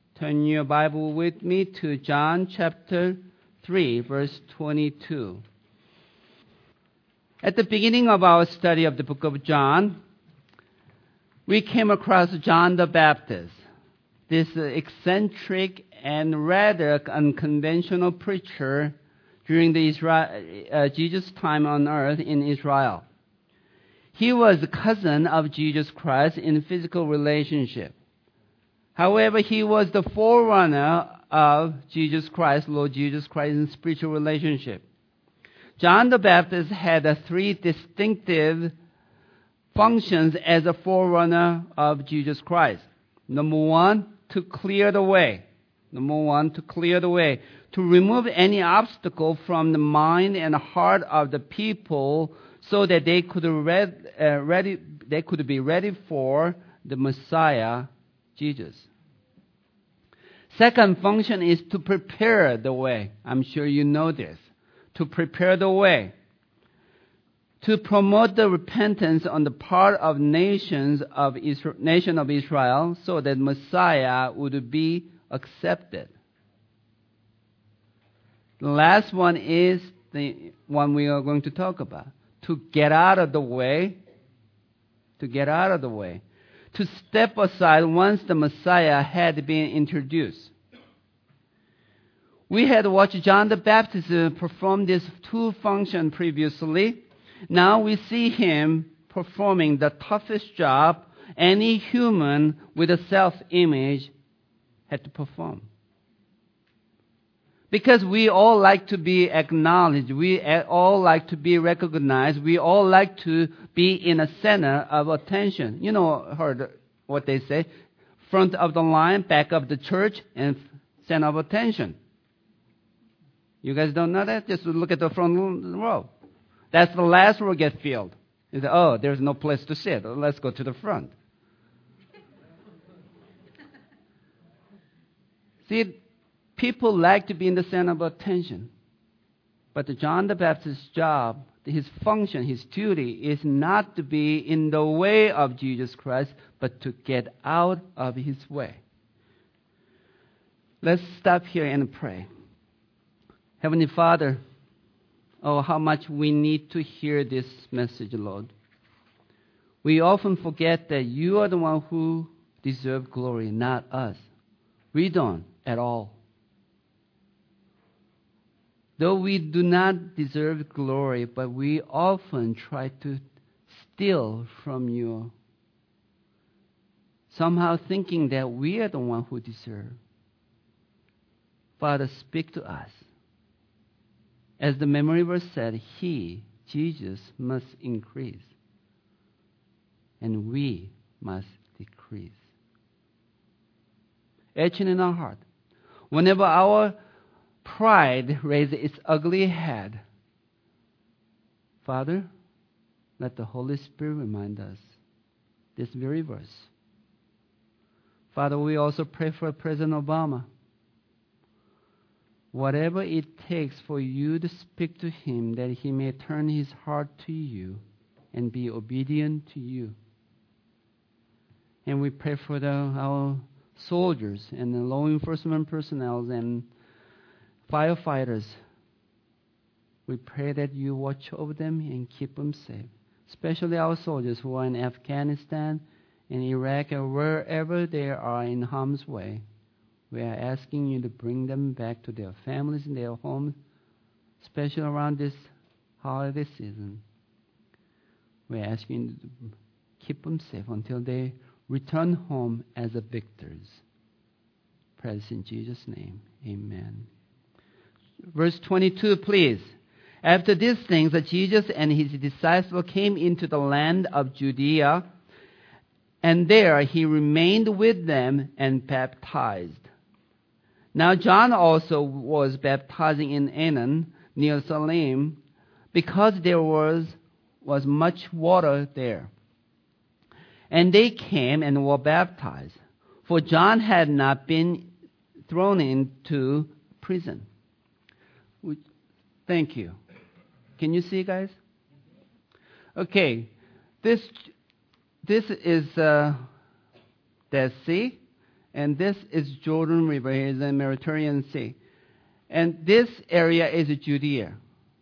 Turn your Bible with me to John chapter 3, verse 22. At the beginning of our study of the book of John, we came across John the Baptist, this eccentric and rather unconventional preacher during Jesus' time on earth in Israel. He was a cousin of Jesus Christ in physical relationship. However, he was the forerunner of Jesus Christ, Lord Jesus Christ, in spiritual relationship. John the Baptist had three distinctive functions as a forerunner of Jesus Christ. Number one, to clear the way. To remove any obstacle from the mind and heart of the people so that they could be ready for the Messiah, Jesus. Second function is to prepare the way. I'm sure you know this. To prepare the way. To promote the repentance on the part of nation of Israel so that Messiah would be accepted. The last one is the one we are going to talk about. To get out of the way. To step aside once the Messiah had been introduced. We had watched John the Baptist perform these two functions previously. Now we see him performing the toughest job any human with a self-image had to perform. Because we all like to be acknowledged, we all like to be recognized, we all like to be in the center of attention. You know, heard what they say, front of the line, back of the church, and center of attention. You guys don't know that? Just look at the front row. That's the last row get filled. You say, oh, there's no place to sit. Let's go to the front. See, people like to be in the center of attention. But John the Baptist's job, his function, his duty is not to be in the way of Jesus Christ, but to get out of his way. Let's stop here and pray. Heavenly Father, oh, how much we need to hear this message, Lord. We often forget that you are the one who deserves glory, not us. We don't at all. Though we do not deserve glory, but we often try to steal from you, somehow thinking that we are the one who deserve. Father, speak to us. As the memory verse said, He, Jesus, must increase, and we must decrease. Etching in our heart, whenever our pride raises its ugly head, Father, let the Holy Spirit remind us this very verse. Father, we also pray for President Obama. Whatever it takes for you to speak to him, that he may turn his heart to you and be obedient to you. And we pray for our soldiers and the law enforcement personnel and firefighters. We pray that you watch over them and keep them safe, especially our soldiers who are in Afghanistan and Iraq or wherever they are in harm's way. We are asking you to bring them back to their families and their homes, especially around this holiday season. We are asking you to keep them safe until they return home as victors. Praise in Jesus' name. Amen. Verse 22, please. After these things, Jesus and his disciples came into the land of Judea, and there he remained with them and baptized. Now John also was baptizing in Aenon, near Salim, because there was much water there. And they came and were baptized, for John had not been thrown into prison. Thank you. Can you see, guys? Okay, this is Dead Sea, And this is Jordan River. Here is the Mediterranean Sea. And this area is Judea.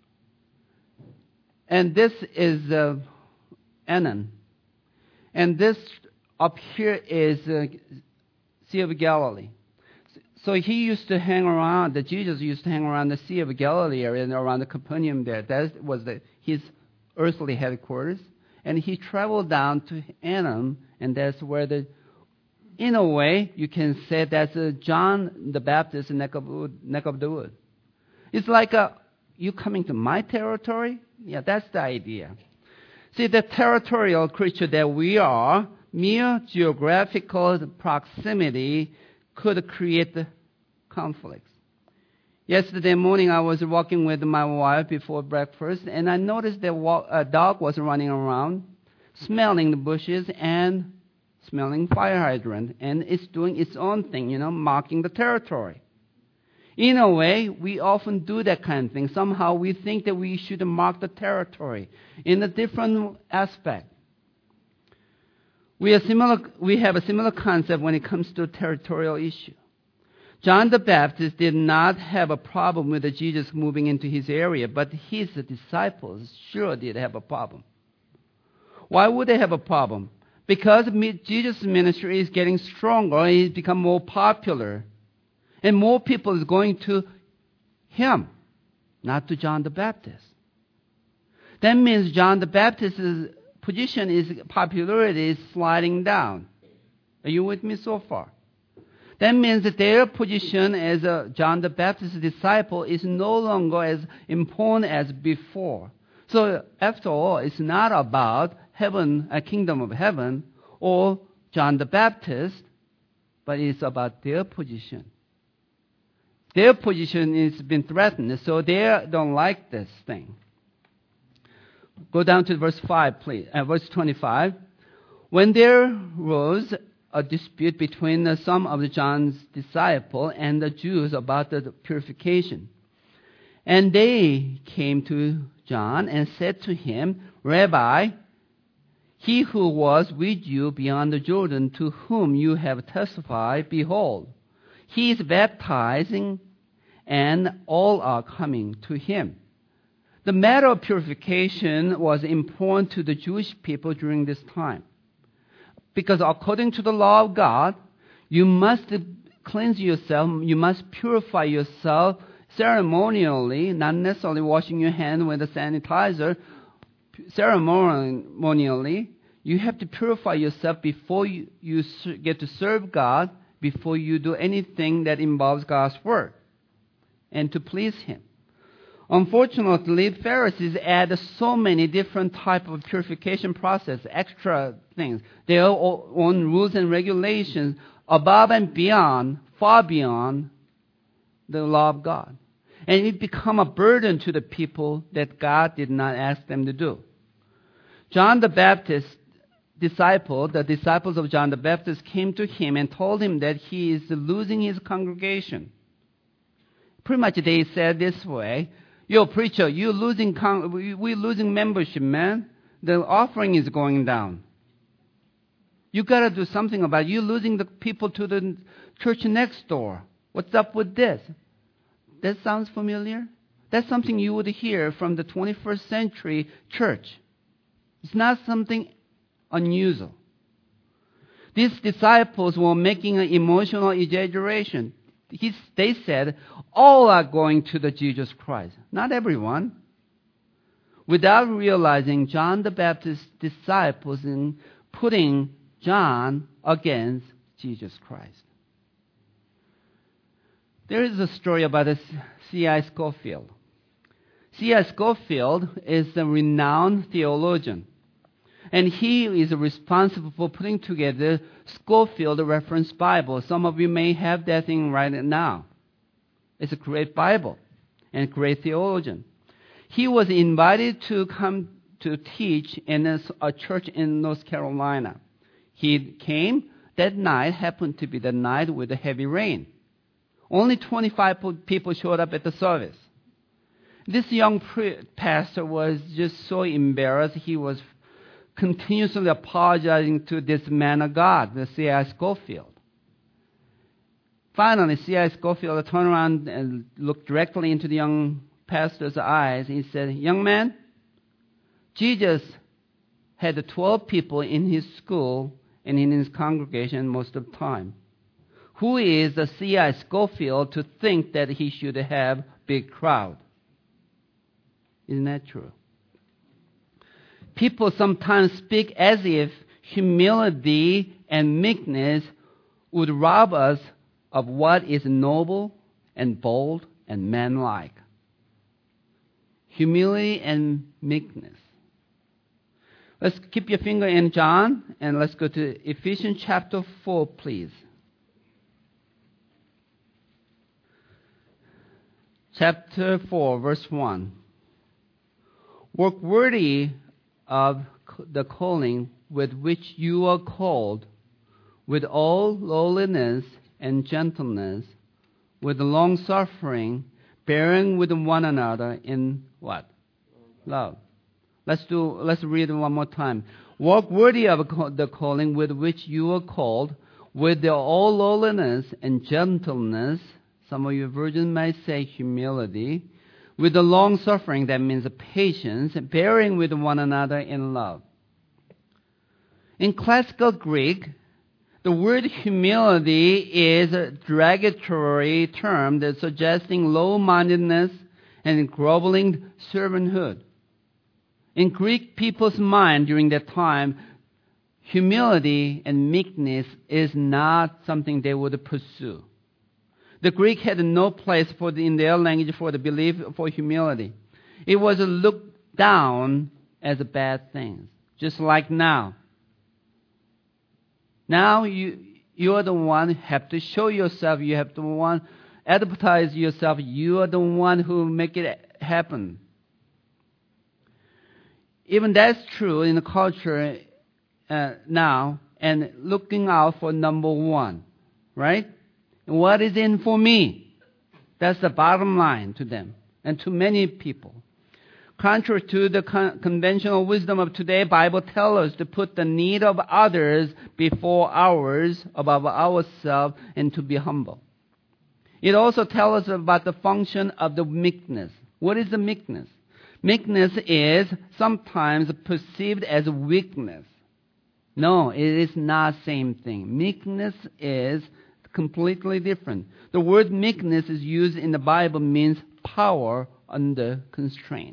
And this is Anan. And this up here is Sea of Galilee. So he used to hang around, Jesus used to hang around the Sea of Galilee area and around the Capernaum there. That was his earthly headquarters. And he traveled down to Anan, and that's where in a way, you can say that's John the Baptist's neck of the wood. It's like you coming to my territory? Yeah, that's the idea. See, the territorial creature that we are, mere geographical proximity could create conflicts. Yesterday morning, I was walking with my wife before breakfast, and I noticed that a dog was running around, smelling the bushes and smelling fire hydrant, and it's doing its own thing, marking the territory. In a way, we often do that kind of thing. Somehow we think that we should mark the territory in a different aspect. We have a similar concept when it comes to a territorial issue. John the Baptist did not have a problem with Jesus moving into his area, but his disciples sure did have a problem. Why would they have a problem? Because Jesus' ministry is getting stronger, he's become more popular. And more people is going to him, not to John the Baptist. That means John the Baptist's popularity is sliding down. Are you with me so far? That means that their position as a John the Baptist's disciple is no longer as important as before. So after all, it's not about heaven, a kingdom of heaven, or John the Baptist, but it's about their position. Their position has been threatened, so they don't like this thing. Go down to verse 5, please. Verse 25. When there arose a dispute between some of John's disciples and the Jews about the purification, and they came to John and said to him, Rabbi, he who was with you beyond the Jordan, to whom you have testified, behold, he is baptizing, and all are coming to him. The matter of purification was important to the Jewish people during this time. Because according to the law of God, you must cleanse yourself, you must purify yourself ceremonially, not necessarily washing your hand with a sanitizer. Ceremonially, you have to purify yourself before you get to serve God, before you do anything that involves God's word, and to please Him. Unfortunately, Pharisees add so many different types of purification process, extra things, their own rules and regulations above and beyond, far beyond the law of God. And it become a burden to the people that God did not ask them to do. John the Baptist the disciples of John the Baptist came to him and told him that he is losing his congregation. Pretty much they said this way, yo, preacher, we're losing membership, man. The offering is going down. You got to do something about it. You're losing the people to the church next door. What's up with this? That sounds familiar? That's something you would hear from the 21st century church. It's not something unusual. These disciples were making an emotional exaggeration. They said, all are going to the Jesus Christ. Not everyone. Without realizing John the Baptist's disciples in putting John against Jesus Christ. There is a story about a C.I. Scofield. C.I. Scofield is a renowned theologian. And he is responsible for putting together Scofield Reference Bible. Some of you may have that thing right now. It's a great Bible and a great theologian. He was invited to come to teach in a church in North Carolina. He came. That night happened to be the night with the heavy rain. Only 25 people showed up at the service. This young pastor was just so embarrassed. He was continuously apologizing to this man of God, the C.I. Scofield. Finally, C.I. Scofield turned around and looked directly into the young pastor's eyes. He said, "Young man, Jesus had 12 people in his school and in his congregation most of the time. Who is the C.I. Scofield to think that he should have a big crowd?" Isn't that true? People sometimes speak as if humility and meekness would rob us of what is noble and bold and manlike. Humility and meekness. Let's keep your finger in John and let's go to Ephesians chapter 4, please. Chapter 4, verse 1. Work worthy of the calling with which you are called, with all lowliness and gentleness, with long-suffering, bearing with one another in what? Love. Let's read it one more time. Walk worthy of the calling with which you are called, with all lowliness and gentleness. Some of your versions might say humility. With the long-suffering, that means patience, bearing with one another in love. In classical Greek, the word humility is a derogatory term that's suggesting low-mindedness and groveling servanthood. In Greek people's mind during that time, humility and meekness is not something they would pursue. The Greek had no place in their language for the belief for humility. It was looked down as a bad thing, just like now. Now you are the one who have to show yourself. You have to one advertise yourself. You are the one who make it happen. Even that's true in the culture now, and looking out for number one, right? What is in for me? That's the bottom line to them and to many people. Contrary to the conventional wisdom of today, Bible tells us to put the need of others before ours, above ourselves, and to be humble. It also tells us about the function of the meekness. What is the meekness? Meekness is sometimes perceived as weakness. No, it is not the same thing. Meekness is completely different. The word meekness is used in the Bible means power under constraint.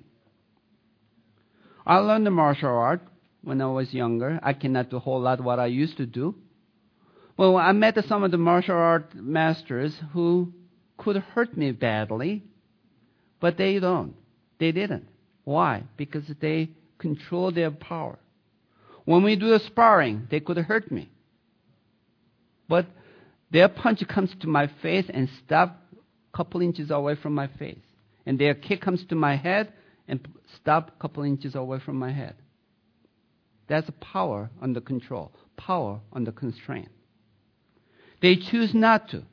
I learned the martial art when I was younger. I cannot do a whole lot what I used to do. Well, I met some of the martial art masters who could hurt me badly, but they don't. They didn't. Why? Because they control their power. When we do the sparring, they could hurt me. But their punch comes to my face and stop a couple inches away from my face. And their kick comes to my head and stop a couple inches away from my head. That's power under control, power under constraint. They choose not to.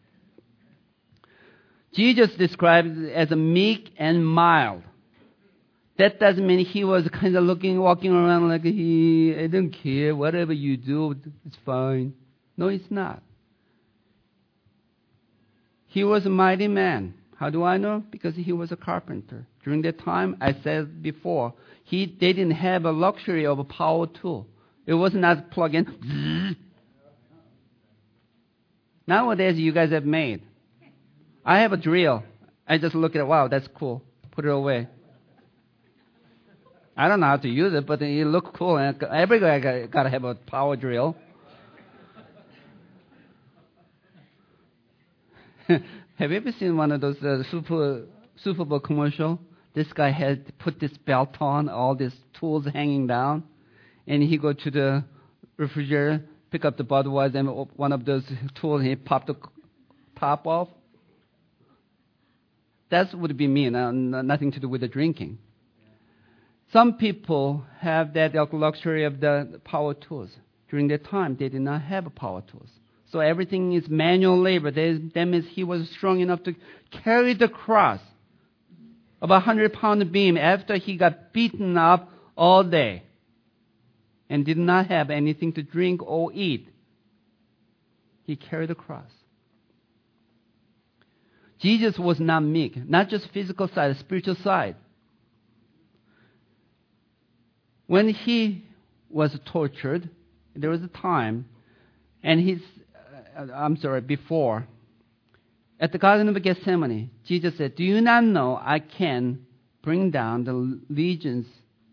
Jesus described it as a meek and mild. That doesn't mean he was kind of walking around like I don't care, whatever you do, it's fine. No, it's not. He was a mighty man. How do I know? Because he was a carpenter. During that time, I said before, they didn't have a luxury of a power tool. It was not plug in. Nowadays, you guys have made. I have a drill. I just look at it. Wow, that's cool. Put it away. I don't know how to use it, but it looks cool. And every guy got to have a power drill. Have you ever seen one of those Super Bowl commercial? This guy had put this belt on, all these tools hanging down, and he go to the refrigerator, pick up the Budweiser, and one of those tools, he popped the top off. That would be me, nothing to do with the drinking. Some people have that luxury of the power tools. During that time, they did not have power tools. So everything is manual labor. That means he was strong enough to carry the cross of a 100-pound beam after he got beaten up all day and did not have anything to drink or eat. He carried the cross. Jesus was not meek, not just physical side, spiritual side. When he was tortured, there was a time, and before, at the Garden of Gethsemane, Jesus said, "Do you not know I can bring down the legions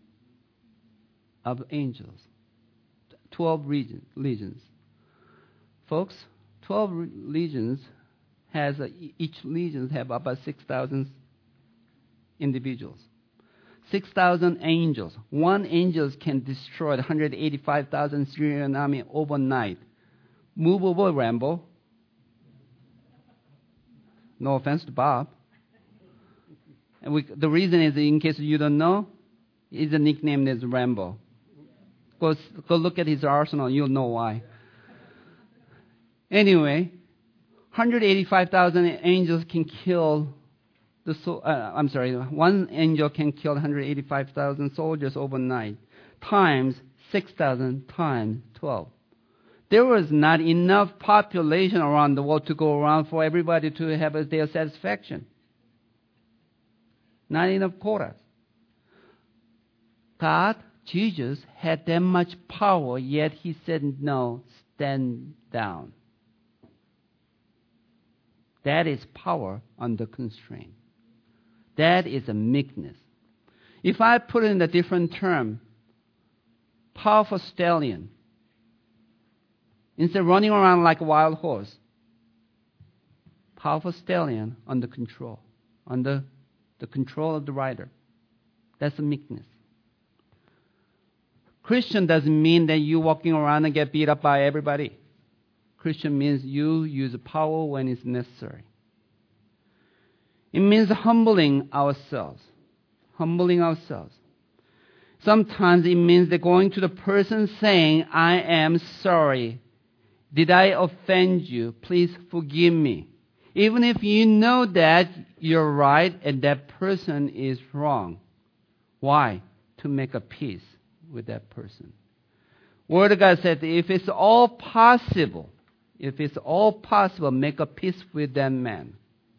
of angels?" 12 legions. Folks, 12 legions each legion have about 6,000 individuals. 6,000 angels. One angel can destroy 185,000 Syrian army overnight. Move over, Rambo. No offense to Bob. And the reason is, in case you don't know, his nickname is Rambo. Go look at his arsenal, you'll know why. Anyway, 185,000 angels can kill one angel can kill 185,000 soldiers overnight, times 6,000 times 12. There was not enough population around the world to go around for everybody to have their satisfaction. Not enough quotas. God, Jesus, had that much power, yet he said, "No, stand down." That is power under constraint. That is a meekness. If I put it in a different term, powerful stallion, instead of running around like a wild horse, powerful stallion under control, under the control of the rider. That's a meekness. Christian doesn't mean that you walking around and get beat up by everybody. Christian means you use power when it's necessary. It means humbling ourselves. Humbling ourselves. Sometimes it means that going to the person saying, "I am sorry. Did I offend you? Please forgive me." Even if you know that you're right and that person is wrong. Why? To make a peace with that person. Word of God said, if it's all possible, make a peace with that man.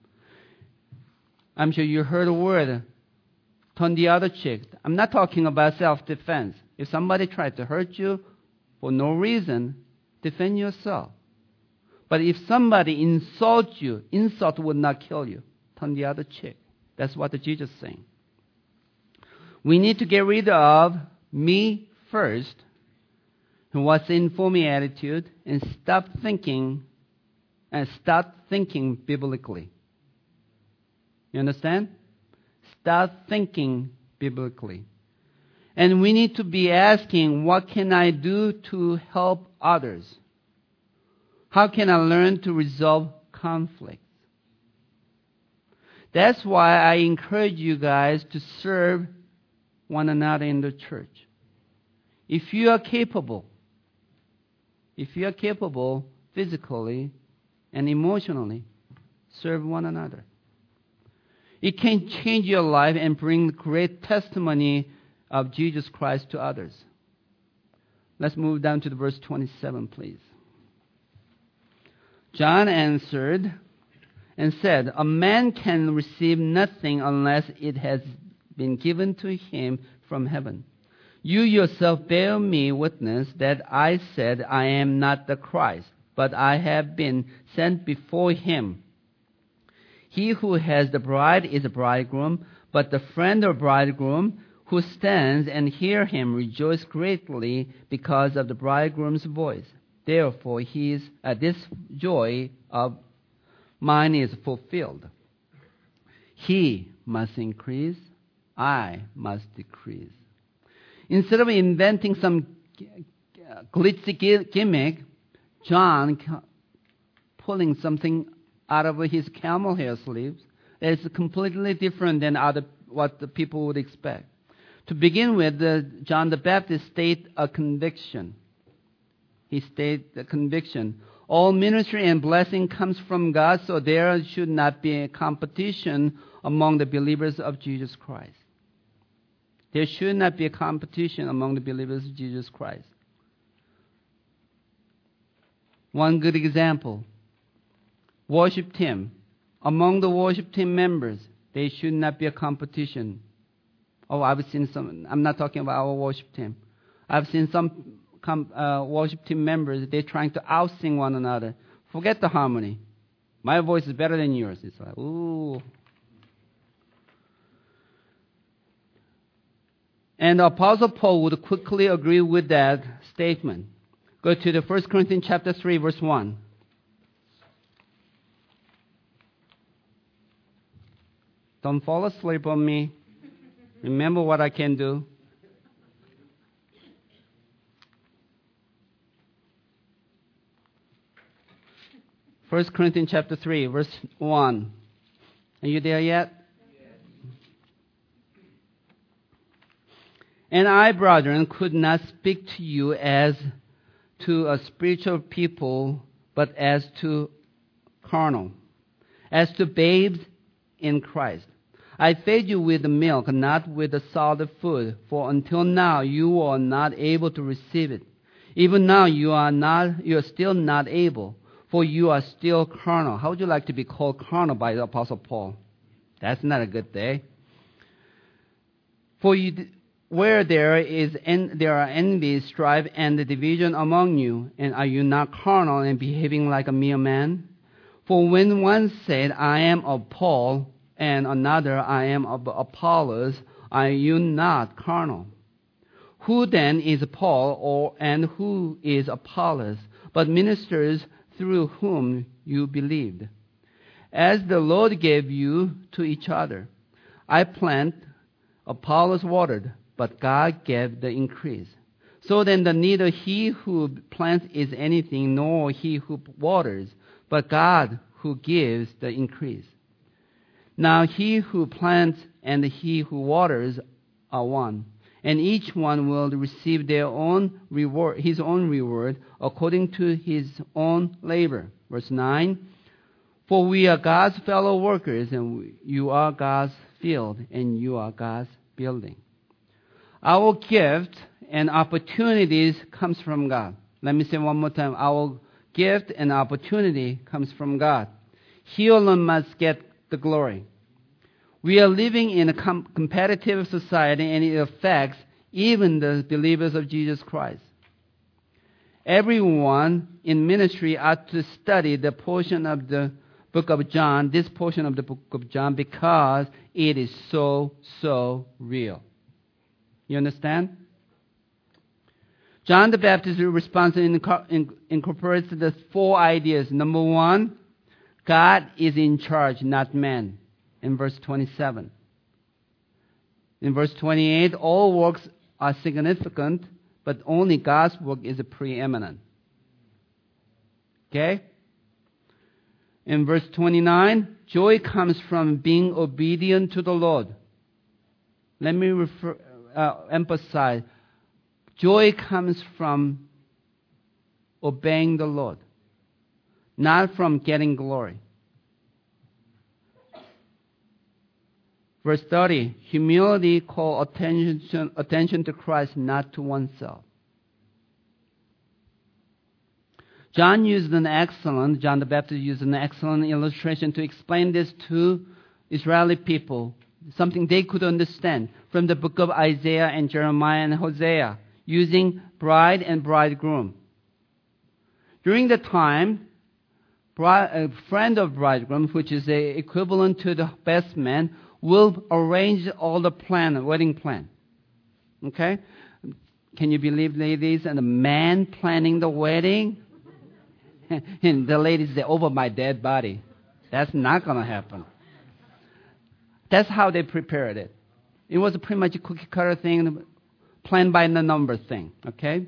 I'm sure you heard a word, turn the other cheek. I'm not talking about self-defense. If somebody tries to hurt you for no reason, defend yourself. But if somebody insults you, insult would not kill you. Turn the other cheek. That's what Jesus is saying. We need to get rid of me first, and what's in for me attitude, and start thinking biblically. You understand? Start thinking biblically. And we need to be asking, what can I do to help others? How can I learn to resolve conflicts? That's why I encourage you guys to serve one another in the church. If you are capable physically and emotionally, serve one another. It can change your life and bring great testimony of Jesus Christ to others. Let's move down to the verse 27, please. John answered and said, "A man can receive nothing unless it has been given to him from heaven. You yourself bear me witness that I said I am not the Christ, but I have been sent before him. He who has the bride is a bridegroom, but the friend of bridegroom who stands and hear him rejoice greatly because of the bridegroom's voice. Therefore this joy of mine is fulfilled. He must increase, I must decrease." Instead of inventing some glitzy gimmick, John pulling something out of his camel hair sleeves that is completely different than what the people would expect. To begin with, John the Baptist stated a conviction. He stated the conviction. All ministry and blessing comes from God, so there should not be a competition among the believers of Jesus Christ. There should not be a competition among the believers of Jesus Christ. One good example, worship team. Among the worship team members, there should not be a competition. Oh, I've seen some, I'm not talking about our worship team. I've seen some worship team members, they're trying to out-sing one another. Forget the harmony. My voice is better than yours. It's like, ooh. And the Apostle Paul would quickly agree with that statement. Go to the 1 Corinthians chapter 3, verse 1. Don't fall asleep on me. Remember what I can do. First Corinthians chapter 3, verse 1. Are you there yet? And I, brethren, could not speak to you as to a spiritual people, but as to carnal, as to babes in Christ. I fed you with the milk, not with the solid food, for until now you are not able to receive it. Even now you are still not able, for you are still carnal. How would you like to be called carnal by the Apostle Paul? That's not a good day. For you, where there are envy, strife, and the division among you, and are you not carnal and behaving like a mere man? For when one said, I am of Paul, and another, I am of Apollos, are you not carnal? Who then is Paul, and who is Apollos, but ministers through whom you believed? As the Lord gave you to each other. I plant, Apollos watered, but God gave the increase. So then neither he who plants is anything, nor he who waters, but God who gives the increase. Now he who plants and he who waters are one, and each one will receive their own reward, his own reward, according to his own labor. Verse 9, for we are God's fellow workers, and you are God's field, and you are God's building. Our gift and opportunities comes from God. Let me say one more time. Our gift and opportunity comes from God. He alone must get the glory. We are living in a competitive society, and it affects even the believers of Jesus Christ. Everyone in ministry ought to study the portion of the book of John, this portion of the book of John, because it is so real. You understand? John the Baptist's response incorporates the four ideas. Number one, God is in charge, not man, in verse 27. In verse 28, all works are significant, but only God's work is preeminent. Okay? In verse 29, joy comes from being obedient to the Lord. Let me emphasize, joy comes from obeying the Lord, not from getting glory. Verse 30, humility calls attention to Christ, not to oneself. John the Baptist used an excellent illustration to explain this to Israeli people, something they could understand from the book of Isaiah and Jeremiah and Hosea, using bride and bridegroom. During the time, a friend of bridegroom, which is the equivalent to the best man, will arrange all the wedding plan. Okay? Can you believe, ladies, and the man planning the wedding? And the ladies say, over my dead body. That's not going to happen. That's how they prepared it. It was pretty much a cookie cutter thing, planned by the number thing. Okay?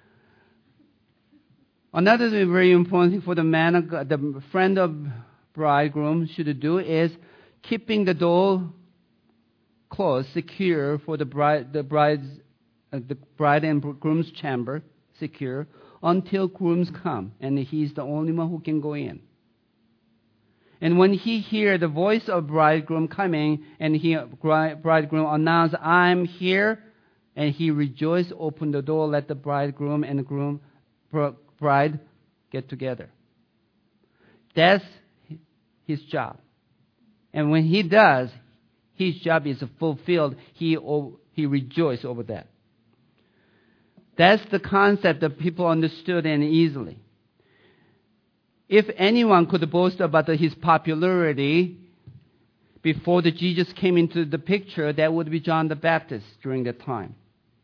Another very important thing for the man, the friend of bridegroom should do is keeping the door closed, secure for the bride and groom's chamber, secure, until grooms come, and he's the only one who can go in. And when he hears the voice of bridegroom coming, and bridegroom announce, I'm here, and he rejoice, open the door, let the bridegroom and the bride get together. That's his job. And when he does, his job is fulfilled. He rejoices over that. That's the concept that people understood and easily. If anyone could boast about his popularity before the Jesus came into the picture, that would be John the Baptist during that time.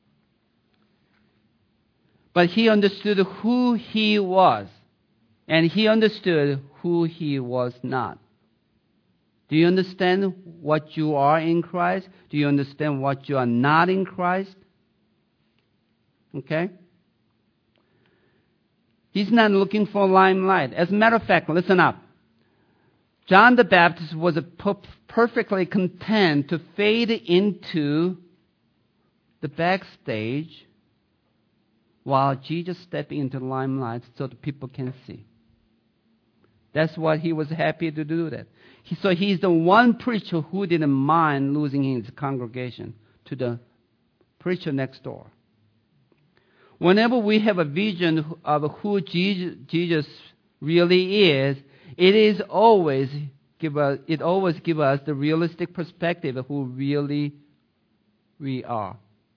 But he understood who he was, and he understood who he was not. Do you understand what you are in Christ? Do you understand what you are not in Christ? Okay? He's not looking for limelight. As a matter of fact, listen up. John the Baptist was perfectly content to fade into the backstage while Jesus stepped into the limelight so that people can see. That's what he was happy to do that. So he's the one preacher who didn't mind losing his congregation to the preacher next door. Whenever we have a vision of who Jesus really is, it always gives us the realistic perspective of who really we are.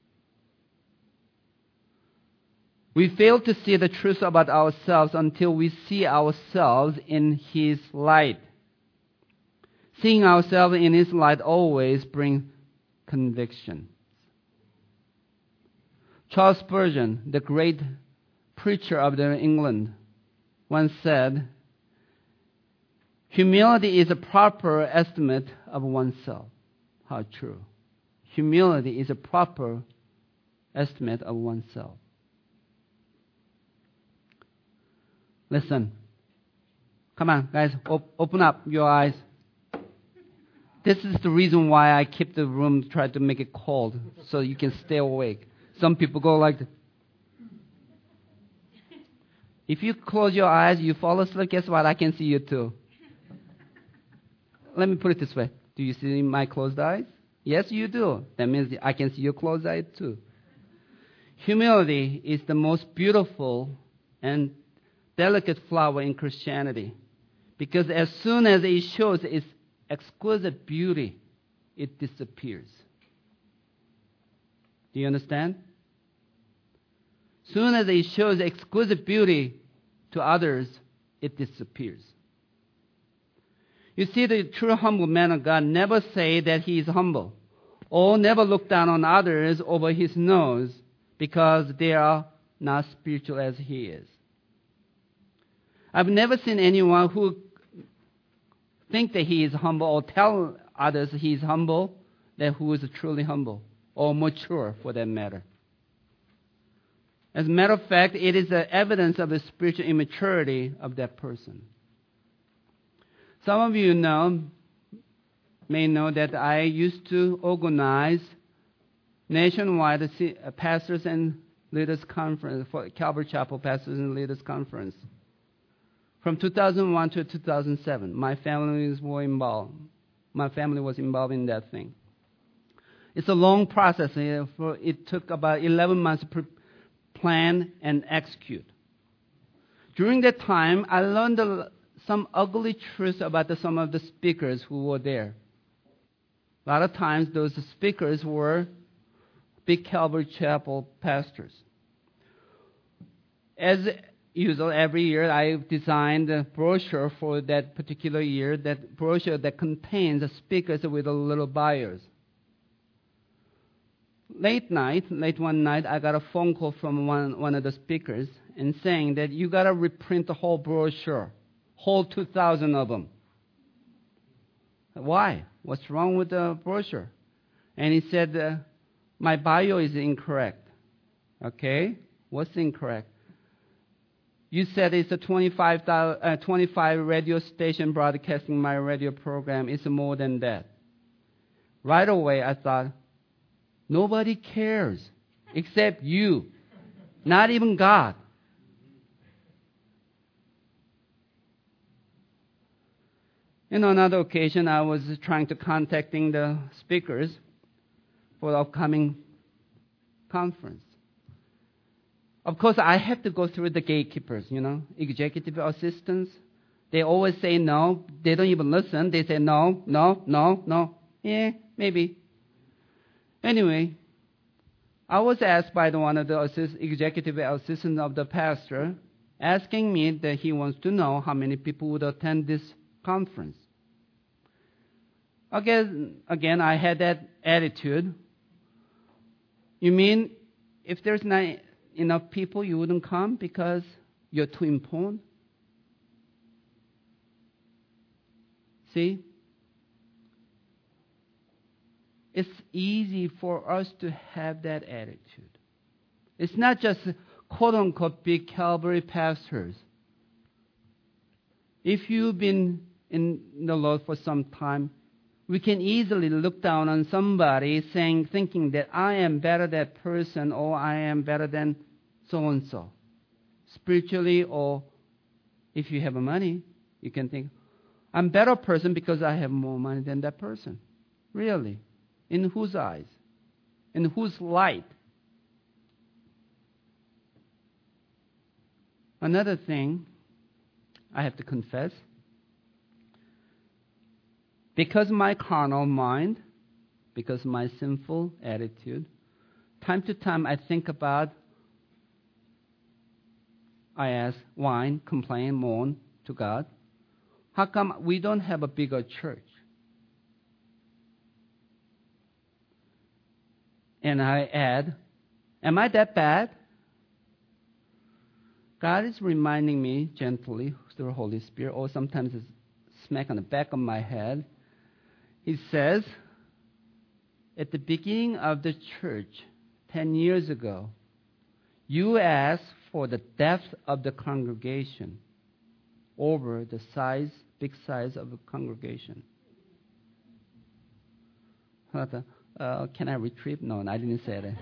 We fail to see the truth about ourselves until we see ourselves in His light. Seeing ourselves in His light always brings conviction. Charles Spurgeon, the great preacher of England, once said, "Humility is a proper estimate of oneself." How true. Humility is a proper estimate of oneself. Listen. Come on, guys. Open up your eyes. This is the reason why I keep the room, try to make it cold, so you can stay awake. Some people go like this. If you close your eyes, you fall asleep, guess what? I can see you too. Let me put it this way. Do you see my closed eyes? Yes, you do. That means I can see your closed eyes too. Humility is the most beautiful and delicate flower in Christianity. Because as soon as it shows its exquisite beauty, it disappears. Do you understand? Soon as it shows exquisite beauty to others, it disappears. You see, the true humble man of God never say that he is humble, or never look down on others over his nose because they are not spiritual as he is. I've never seen anyone who think that he is humble or tell others he is humble, that who is truly humble or mature for that matter. As a matter of fact, it is the evidence of the spiritual immaturity of that person. Some of you may know that I used to organize nationwide pastors and leaders conference for Calvary Chapel Pastors and Leaders Conference. From 2001 to 2007, my family was involved. My family was involved in that thing. It's a long process. It took about 11 months to plan and execute. During that time, I learned some ugly truths about some of the speakers who were there. A lot of times, those speakers were big Calvary Chapel pastors. As usual, every year I designed a brochure for that particular year, that brochure that contains the speakers with the little bios. Late one night, I got a phone call from one of the speakers and saying that you got to reprint the whole brochure, whole 2,000 of them. Why? What's wrong with the brochure? And he said, my bio is incorrect. Okay, what's incorrect? You said it's a 25 radio station broadcasting my radio program. It's more than that. Right away, I thought, nobody cares except you, not even God. On another occasion, I was trying to contacting the speakers for the upcoming conference. Of course, I have to go through the gatekeepers, executive assistants, They always say no. They don't even listen. They say no, no, no, no. Yeah, maybe. Anyway, I was asked by one of the executive assistants of the pastor, asking me that he wants to know how many people would attend this conference. Again, I had that attitude. You mean if there's not enough people, you wouldn't come because you're too important? See? It's easy for us to have that attitude. It's not just quote-unquote big Calvary pastors. If you've been in the Lord for some time, we can easily look down on somebody thinking that I am better than that person or I am better than so-and-so. Spiritually, or if you have money, you can think, I'm a better person because I have more money than that person. Really? In whose eyes? In whose light? Another thing I have to confess, because my carnal mind, because my sinful attitude, time to time I think about, I ask, whine, complain, moan to God. How come we don't have a bigger church? And I add, am I that bad? God is reminding me gently through the Holy Spirit, or sometimes it's smack on the back of my head. He says, at the beginning of the church, 10 years ago, you asked for the depth of the congregation over the big size of the congregation. Can I retrieve? No, I didn't say that.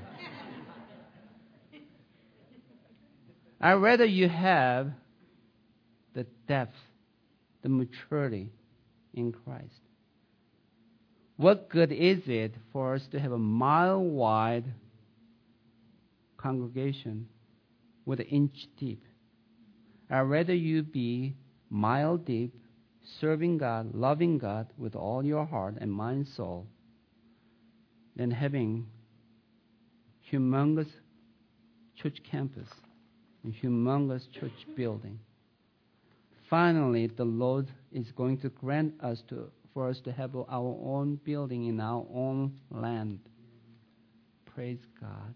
I'd rather you have the depth, the maturity in Christ. What good is it for us to have a mile-wide congregation with an inch deep? I'd rather you be mile deep, serving God, loving God with all your heart and mind, soul, than having humongous church campus and humongous church building. Finally, the Lord is going to grant us for us to have our own building in our own land. Praise God.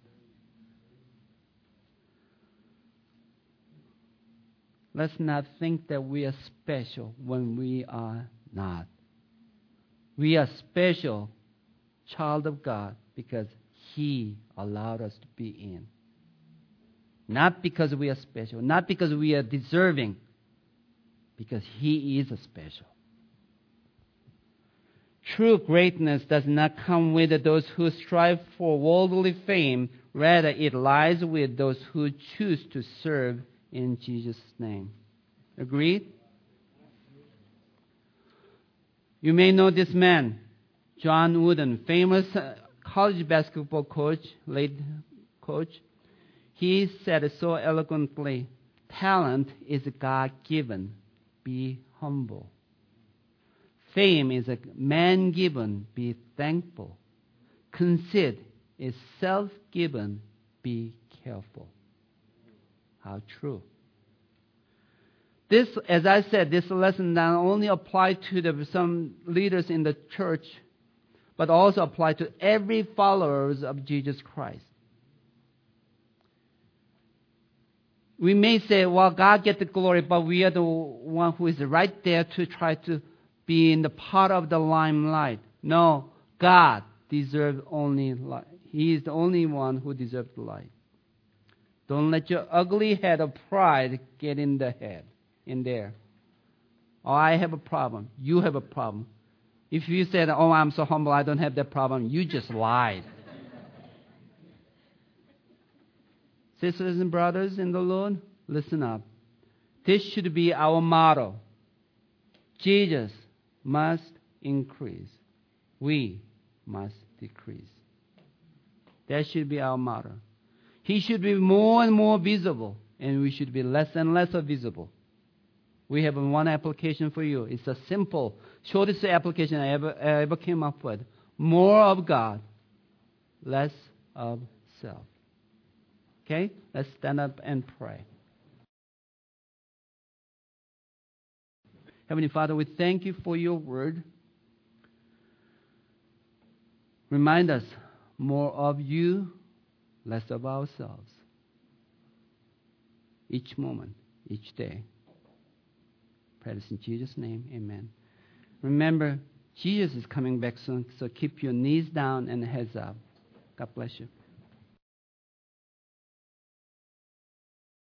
Let's not think that we are special when we are not. We are special, child of God, because He allowed us to be in. Not because we are special, not because we are deserving, because He is a special. True greatness does not come with those who strive for worldly fame. Rather, it lies with those who choose to serve in Jesus' name. Agreed? You may know this man, John Wooden, famous college basketball coach, late coach. He said it so eloquently, talent is God-given. Be humble. Fame is a man-given. Be thankful. Conceit is self-given. Be careful. How true. This, as I said, this lesson not only applies to some leaders in the church, but also applies to every follower of Jesus Christ. We may say, well, God gets the glory, but we are the one who is right there to try to be in the part of the limelight. No, God deserves only light. He is the only one who deserves the light. Don't let your ugly head of pride get in there. Oh, I have a problem. You have a problem. If you said, oh, I'm so humble, I don't have that problem, you just lied. Sisters and brothers in the Lord, listen up. This should be our motto. Jesus must increase. We must decrease. That should be our motto. He should be more and more visible, and we should be less and less visible. We have one application for you. It's a simple, shortest application I ever came up with. More of God, less of self. Okay? Let's stand up and pray. Heavenly Father, we thank you for your word. Remind us more of you, less of ourselves. Each moment, each day. Pray this in Jesus' name. Amen. Remember, Jesus is coming back soon, so keep your knees down and heads up. God bless you.